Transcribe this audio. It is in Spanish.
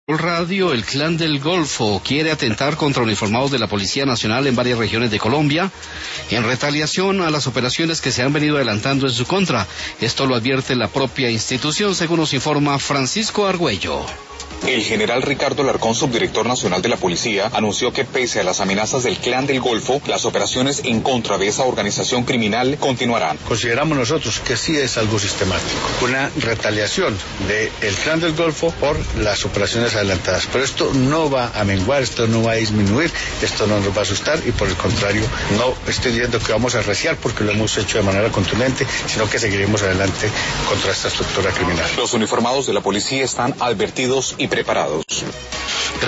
Radio, el Clan del Golfo quiere atentar contra uniformados de la Policía Nacional en varias regiones de Colombia en retaliación a las operaciones que se han venido adelantando en su contra. Esto lo advierte la propia institución, según nos informa Francisco Argüello. El general Ricardo Alarcón, subdirector nacional de la policía, anunció que pese a las amenazas del Clan del Golfo, las operaciones en contra de esa organización criminal continuarán. Consideramos nosotros que sí es algo sistemático, una retaliación del Clan del Golfo por las operaciones adelantadas. Pero esto no va a menguar, esto no va a disminuir, esto no nos va a asustar y por el contrario, no estoy diciendo que vamos a arreciar porque lo hemos hecho de manera contundente, sino que seguiremos adelante contra esta estructura criminal. Los uniformados de la policía están advertidos y preparados.